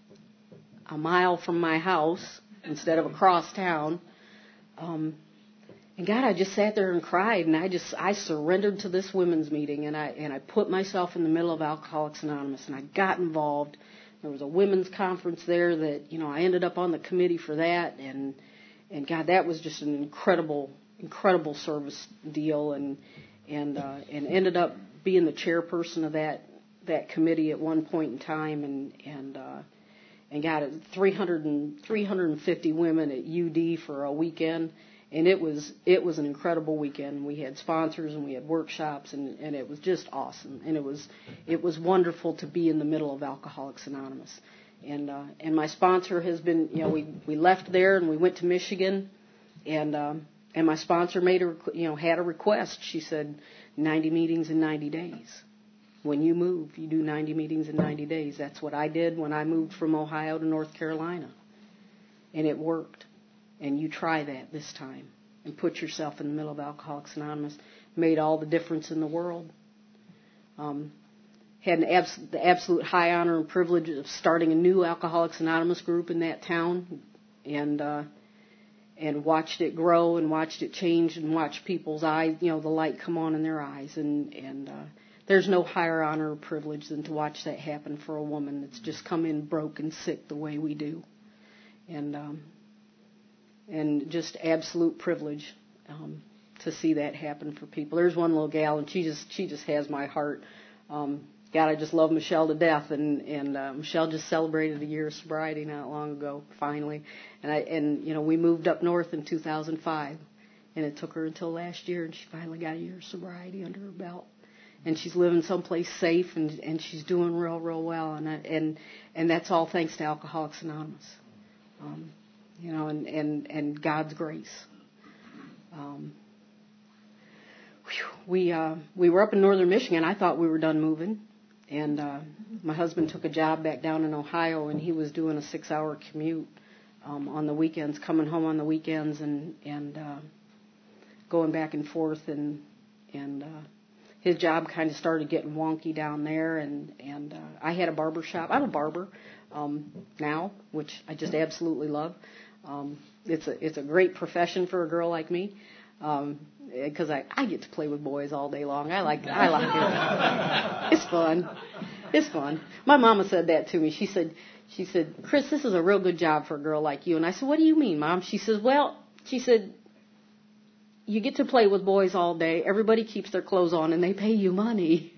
a mile from my house instead of across town. Um, and God, I just sat there and cried, and I just I surrendered to this women's meeting, and I and I put myself in the middle of Alcoholics Anonymous, and I got involved. There was a women's conference there that you know I ended up on the committee for that, and and God, that was just an incredible. incredible service deal, and and uh, and ended up being the chairperson of that that committee at one point in time, and and uh, and got three hundred and three hundred fifty women at U D for a weekend, and it was it was an incredible weekend. We had sponsors and we had workshops, and, and it was just awesome, and it was it was wonderful to be in the middle of Alcoholics Anonymous, and uh, and my sponsor has been you know we we left there and we went to Michigan, and. Um, And my sponsor made a, you know, had a request. She said, ninety meetings in ninety days. When you move, you do ninety meetings in ninety days. That's what I did when I moved from Ohio to North Carolina. And it worked. And you try that this time. And put yourself in the middle of Alcoholics Anonymous. Made all the difference in the world. Um, had an abs- the absolute high honor and privilege of starting a new Alcoholics Anonymous group in that town. And, uh, and watched it grow and watched it change and watched people's eyes, you know, the light come on in their eyes. And, and uh, there's no higher honor or privilege than to watch that happen for a woman that's just come in broke and sick the way we do. And um, and just absolute privilege um, to see that happen for people. There's one little gal, and she just she just has my heart. Um, God, I just love Michelle to death, and and uh, Michelle just celebrated a year of sobriety not long ago, finally, and I and you know we moved up north in two thousand five, and it took her until last year, and she finally got a year of sobriety under her belt, and she's living someplace safe, and and she's doing real real well, and I, and and that's all thanks to Alcoholics Anonymous, um, you know, and and and God's grace. Um, whew, we uh, we were up in northern Michigan. I thought we were done moving. And uh, my husband took a job back down in Ohio, and he was doing a six-hour commute um, on the weekends, coming home on the weekends, and and uh, going back and forth. And and uh, his job kind of started getting wonky down there. And and uh, I had a barber shop. I'm a barber um, now, which I just absolutely love. Um, it's a it's a great profession for a girl like me. Um, because I, I get to play with boys all day long. I like I like it. It's fun. It's fun. My mama said that to me. She said, she said, Chris, this is a real good job for a girl like you. And I said, what do you mean, Mom? She says, well, she said, you get to play with boys all day. Everybody keeps their clothes on, and they pay you money.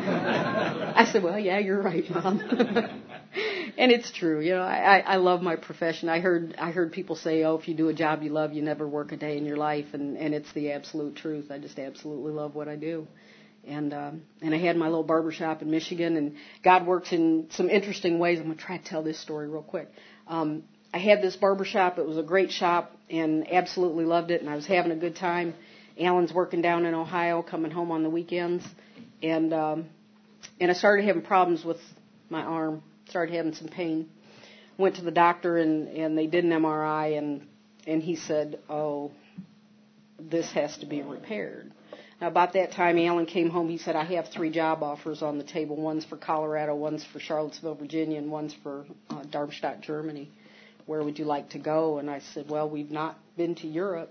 I said, well, yeah, you're right, Mom. And it's true, you know. I, I love my profession. I heard I heard people say, "Oh, if you do a job you love, you never work a day in your life," and and it's the absolute truth. I just absolutely love what I do, and um, and I had my little barber shop in Michigan, and God works in some interesting ways. I'm going to try to tell this story real quick. Um, I had this barber shop. It was a great shop, and absolutely loved it, and I was having a good time. Alan's working down in Ohio, coming home on the weekends, and um, and I started having problems with my arm. Started having some pain. Went to the doctor, and, and they did an M R I, and and he said, oh, this has to be repaired. Now, about that time, Alan came home. He said, I have three job offers on the table. One's for Colorado, one's for Charlottesville, Virginia, and one's for uh, Darmstadt, Germany. Where would you like to go? And I said, well, we've not been to Europe.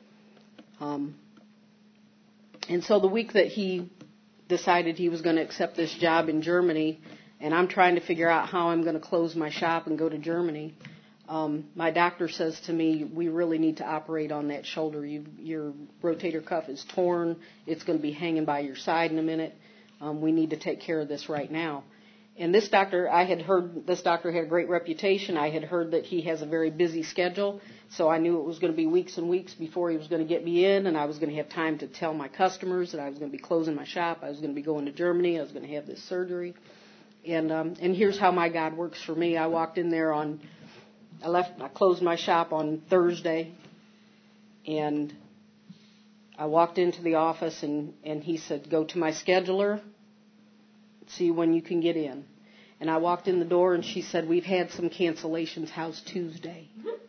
Um, and so the week that he decided he was going to accept this job in Germany, and I'm trying to figure out how I'm going to close my shop and go to Germany, um, my doctor says to me, we really need to operate on that shoulder. You, your rotator cuff is torn. It's going to be hanging by your side in a minute. Um, we need to take care of this right now. And this doctor, I had heard this doctor had a great reputation. I had heard that he has a very busy schedule, so I knew it was going to be weeks and weeks before he was going to get me in, and I was going to have time to tell my customers that I was going to be closing my shop. I was going to be going to Germany. I was going to have this surgery. And um, and here's how my God works for me. I walked in there on, I left, I closed my shop on Thursday, and I walked into the office, and, and he said, go to my scheduler, see when you can get in. And I walked in the door, and she said, we've had some cancellations. How's Tuesday?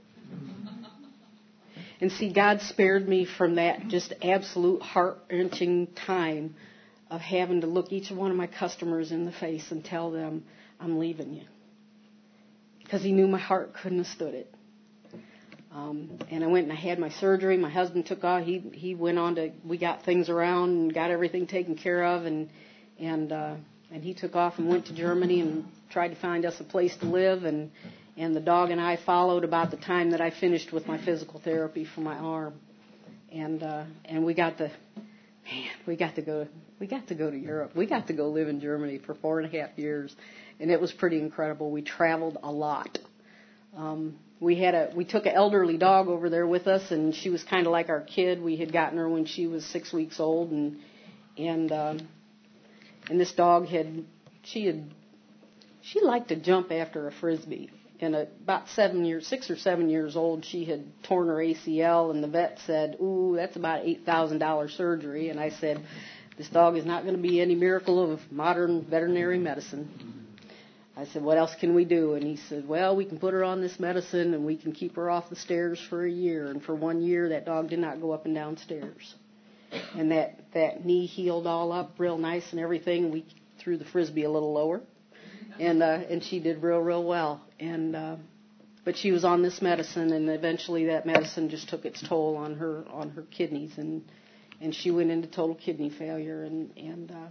And see, God spared me from that just absolute heart-wrenching time of having to look each one of my customers in the face and tell them, I'm leaving you. Because he knew my heart couldn't have stood it. Um, and I went and I had my surgery. My husband took off. He he went on to, we got things around and got everything taken care of. And and uh, and he took off and went to Germany and tried to find us a place to live. And, and the dog and I followed about the time that I finished with my physical therapy for my arm. And uh, and we got the, man, we got to go, we got to go to Europe. We got to go live in Germany for four and a half years. And it was pretty incredible. We traveled a lot. Um, we had a, we took an elderly dog over there with us, and she was kind of like our kid. We had gotten her when she was six weeks old, and and um, and this dog had, she had, she liked to jump after a frisbee. And at about seven years, six or seven years old, she had torn her A C L, and the vet said, "Ooh, that's about eight thousand dollars surgery." And I said, "This dog is not going to be any miracle of modern veterinary medicine." I said, what else can we do? And he said, well, we can put her on this medicine and we can keep her off the stairs for a year. And for one year, that dog did not go up and down stairs. And that, that knee healed all up real nice and everything. We threw the frisbee a little lower. And uh, and she did real, real well. And uh, but she was on this medicine, and eventually that medicine just took its toll on her on her kidneys. And, and she went into total kidney failure. And... and uh,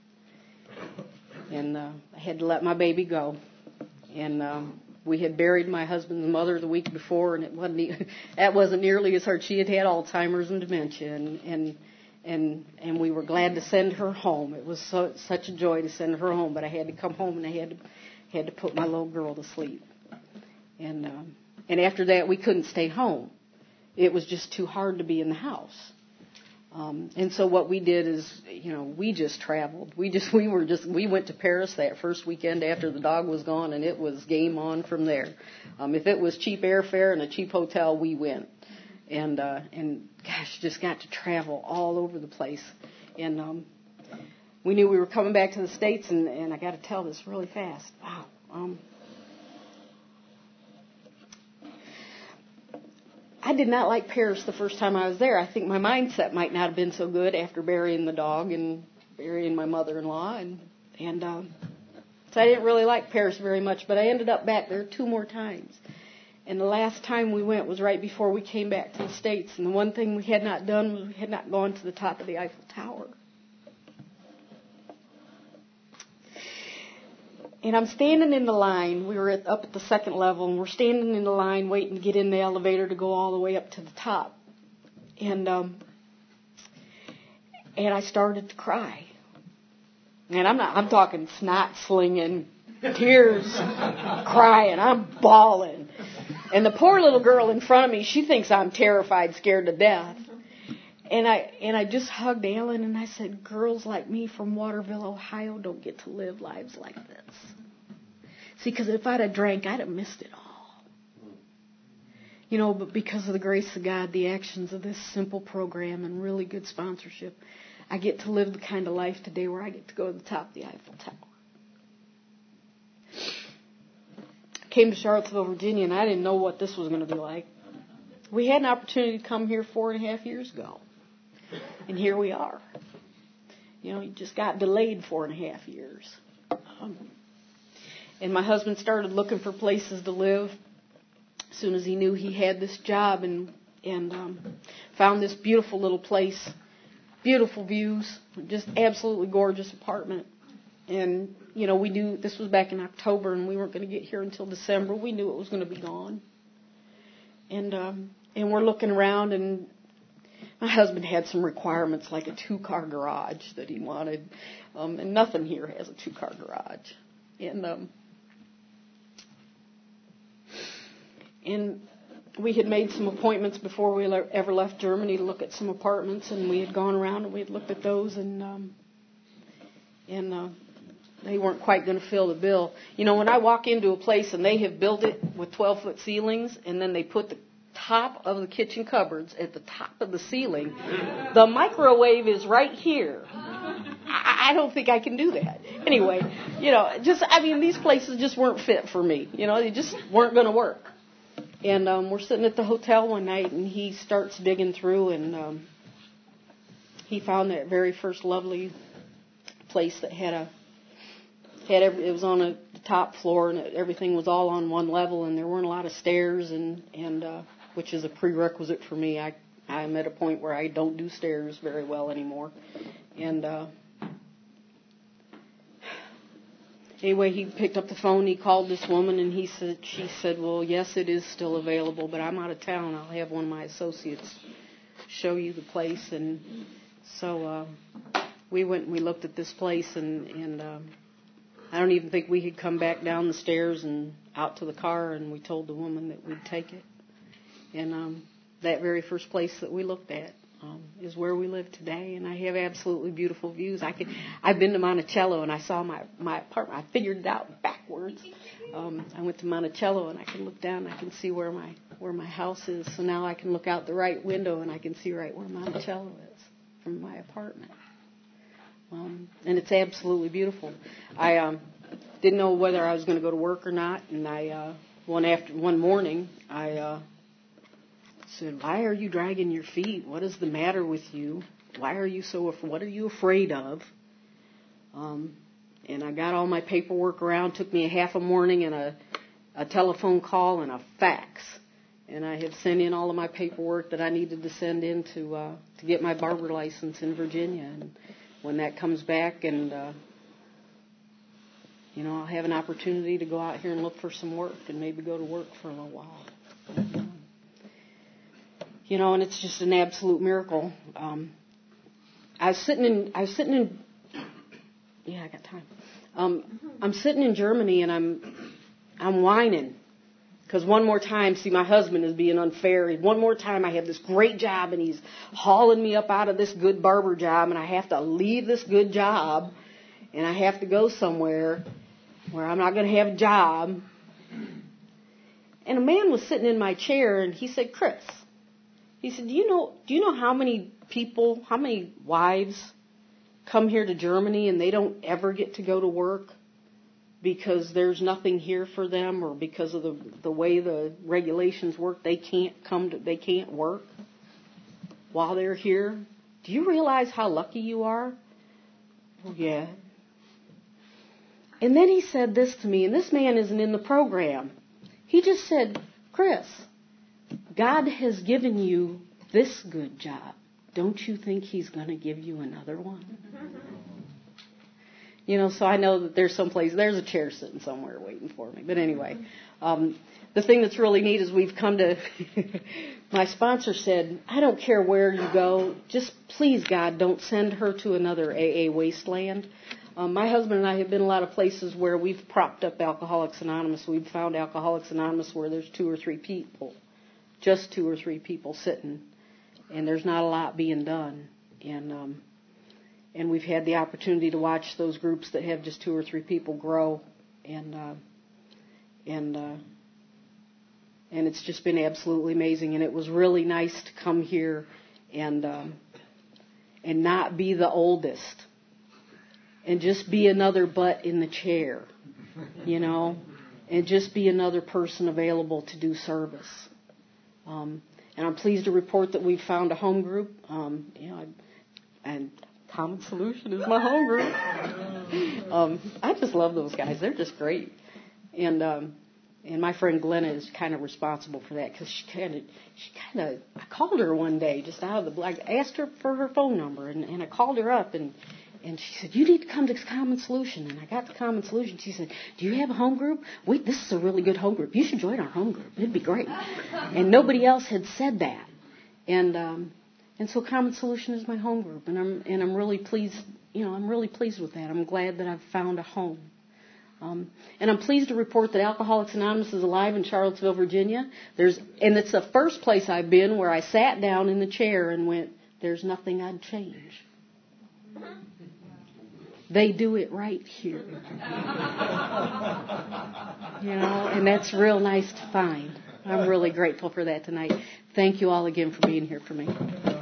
And uh, I had to let my baby go. And um, we had buried my husband's mother the week before, and it wasn't e- that wasn't nearly as hard. She had had Alzheimer's and dementia, and and and, and we were glad to send her home. It was so, such a joy to send her home, but I had to come home and I had to had to put my little girl to sleep. And um, and after that, we couldn't stay home. It was just too hard to be in the house. Um, and so what we did is, you know, we just traveled. We just, we were just, we went to Paris that first weekend after the dog was gone, and it was game on from there. Um, if it was cheap airfare and a cheap hotel, we went. And, uh, and gosh, just got to travel all over the place. And, um, we knew we were coming back to the States, and, and I got to tell this really fast. Wow. Um, I did not like Paris the first time I was there. I think my mindset might not have been so good after burying the dog and burying my mother-in-law. And, and um, so I didn't really like Paris very much, but I ended up back there two more times. And the last time we went was right before we came back to the States. And the one thing we had not done was we had not gone to the top of the Eiffel Tower. And I'm standing in the line. We were at, up at the second level, and we're standing in the line waiting to get in the elevator to go all the way up to the top. And um, and I started to cry. And I'm not. I'm talking snot slinging, tears, crying. I'm bawling. And the poor little girl in front of me, she thinks I'm terrified, scared to death. And I and I just hugged Ellen and I said, girls like me from Waterville, Ohio, don't get to live lives like this. See, because if I'd have drank, I'd have missed it all. You know, but because of the grace of God, the actions of this simple program and really good sponsorship, I get to live the kind of life today where I get to go to the top of the Eiffel Tower. I came to Charlottesville, Virginia, and I didn't know what this was going to be like. We had an opportunity to come here four and a half years ago. And here we are. You know, you just got delayed four and a half years. Um, and my husband started looking for places to live as soon as he knew he had this job, and and um, found this beautiful little place, beautiful views, just absolutely gorgeous apartment. And, you know, we knew this was back in October, and we weren't going to get here until December. We knew it was going to be gone. And um, and we're looking around, and my husband had some requirements like a two-car garage that he wanted, um, and nothing here has a two-car garage. And um, and we had made some appointments before we le- ever left Germany to look at some apartments, and we had gone around and we had looked at those, and um, and uh, they weren't quite going to fill the bill. You know, when I walk into a place and they have built it with twelve-foot ceilings, and then they put the top of the kitchen cupboards at the top of the ceiling, the microwave is right here. I, I don't think I can do that. Anyway, you know, just, I mean, these places just weren't fit for me. You know, they just weren't going to work. And um, we're sitting at the hotel one night, and he starts digging through, and um, he found that very first lovely place that had a, had every, it was on a the top floor, and it, everything was all on one level, and there weren't a lot of stairs, and, and uh, which is a prerequisite for me. I, I'm at a point where I don't do stairs very well anymore. And uh, anyway, he picked up the phone, he called this woman, and he said, she said, well, yes, it is still available, but I'm out of town. I'll have one of my associates show you the place. And so uh, we went and we looked at this place, and, and uh, I don't even think we had come back down the stairs and out to the car, and we told the woman that we'd take it. And um, that very first place that we looked at um, is where we live today, and I have absolutely beautiful views. I could, I've been to Monticello, and I saw my, my apartment. I figured it out backwards. Um, I went to Monticello, and I can look down, and I can see where my where my house is. So now I can look out the right window, and I can see right where Monticello is from my apartment. Um, and it's absolutely beautiful. I um, didn't know whether I was going to go to work or not, and I uh, one after one morning I uh, said, "Why are you dragging your feet? What is the matter with you? Why are you so? What are you afraid of?" Um, and I got all my paperwork around. Took me a half a morning and a a telephone call and a fax. And I had sent in all of my paperwork that I needed to send in to uh, to get my barber license in Virginia. And when that comes back, and uh, you know, I'll have an opportunity to go out here and look for some work and maybe go to work for a little while. You know, and it's just an absolute miracle. Um, I was sitting in, I was sitting in, yeah, I got time. Um, I'm sitting in Germany, and I'm, I'm whining. Because one more time, see, my husband is being unfair. One more time, I have this great job, and he's hauling me up out of this good barber job, and I have to leave this good job, and I have to go somewhere where I'm not going to have a job. And a man was sitting in my chair, and he said, "Chris," he said, "Do you know? Do you know how many people, how many wives come here to Germany and they don't ever get to go to work because there's nothing here for them, or because of the the way the regulations work, they can't come to, they can't work while they're here? Do you realize how lucky you are?" Well, yeah. And then he said this to me, and this man isn't in the program. He just said, "Chris, God has given you this good job. Don't you think He's going to give you another one?" You know, so I know that there's someplace, there's a chair sitting somewhere waiting for me. But anyway, um, the thing that's really neat is we've come to, my sponsor said, "I don't care where you go, just please, God, don't send her to another A A wasteland." Um, my husband and I have been a lot of places where we've propped up Alcoholics Anonymous. We've found Alcoholics Anonymous where there's two or three people, just two or three people sitting, and there's not a lot being done. And um, and we've had the opportunity to watch those groups that have just two or three people grow, and uh, and uh, and it's just been absolutely amazing. And it was really nice to come here and um, and not be the oldest, and just be another butt in the chair, you know, and just be another person available to do service. Um, and I'm pleased to report that we've found a home group, um, you know, and Common Solution is my home group. um, I just love those guys; they're just great. And um, and my friend Glenna is kind of responsible for that, because she kind of she kind of I called her one day just out of the blue. I asked her for her phone number, and, and I called her up, and and she said, "You need to come to Common Solution." And I got to Common Solution. She said, "Do you have a home group? Wait, this is a really good home group. You should join our home group. It'd be great." And nobody else had said that. And um, and so Common Solution is my home group, and I'm and I'm really pleased. You know, I'm really pleased with that. I'm glad that I've found a home. Um, and I'm pleased to report that Alcoholics Anonymous is alive in Charlottesville, Virginia. There's, and it's the first place I've been where I sat down in the chair and went, there's nothing I'd change. They do it right here. You know, and that's real nice to find. I'm really grateful for that tonight. Thank you all again for being here for me.